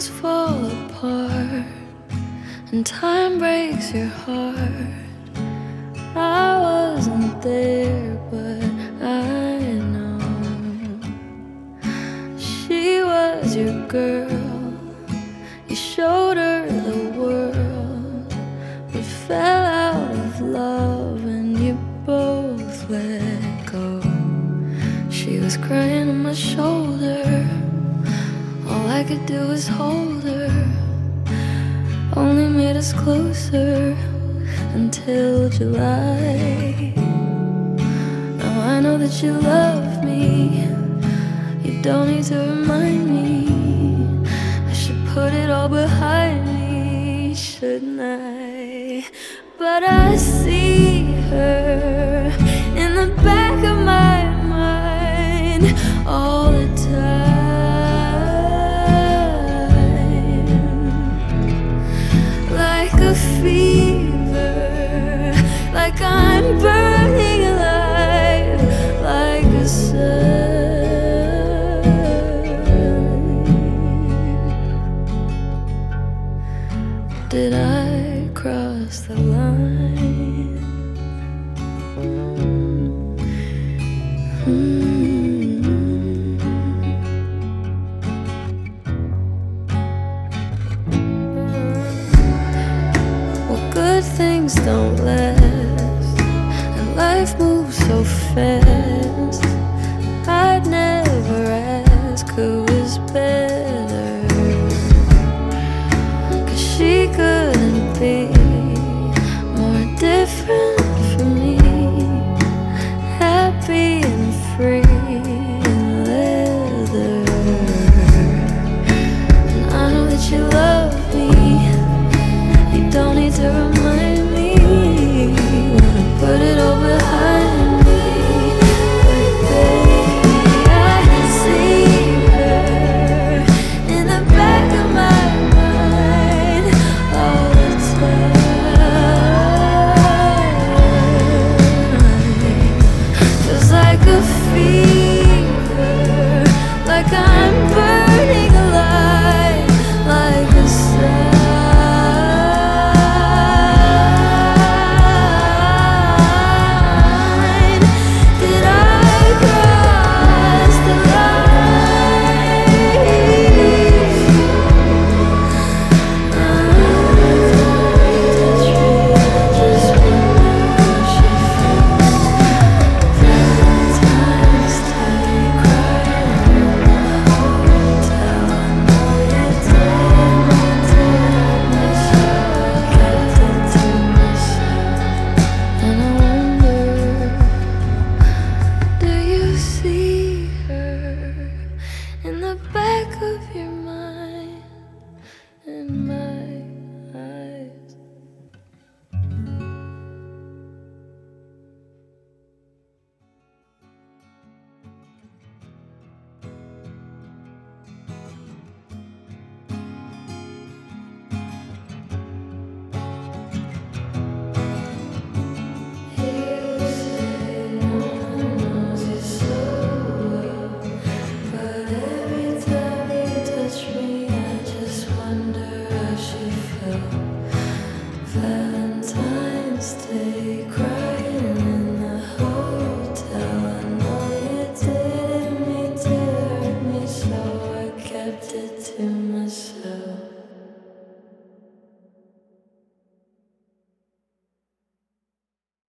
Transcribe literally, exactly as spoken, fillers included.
things fall apart and time breaks your heart. I wasn't there, but I know she was your girl. You showed her the world, but fell out of love and you both let go. She was crying on my shoulder, all I could do was hold her. Only made us closer until July. Now I know that you love me, you don't need to remind me. I should put it all behind me, shouldn't I? But I see her in the back of my mind all the time, like a fever, like I'm burning alive, like a sun. Did I cross the line? Mm-hmm. Well, good things don't last, and life moves so fast. I'd never ask who is better, 'cause she couldn't be more different from me. Happy and free in leather. And I know that you love me, you don't need to remind me. Wanna put it all behind me, but baby, I see her in the back of my mind all the time. Feels like a fever, like I'm burning alive, like a sign. Did I cross the line? Just wonder how she feels. Valentine's Day, crying in the hotel. I know you did my damage, kept it to myself. And I wonder, do you see her in the back of your mind, in my eyes? You say no one knows you so well, but every time you touch me, I just wonder how she felt. Valentine's Day,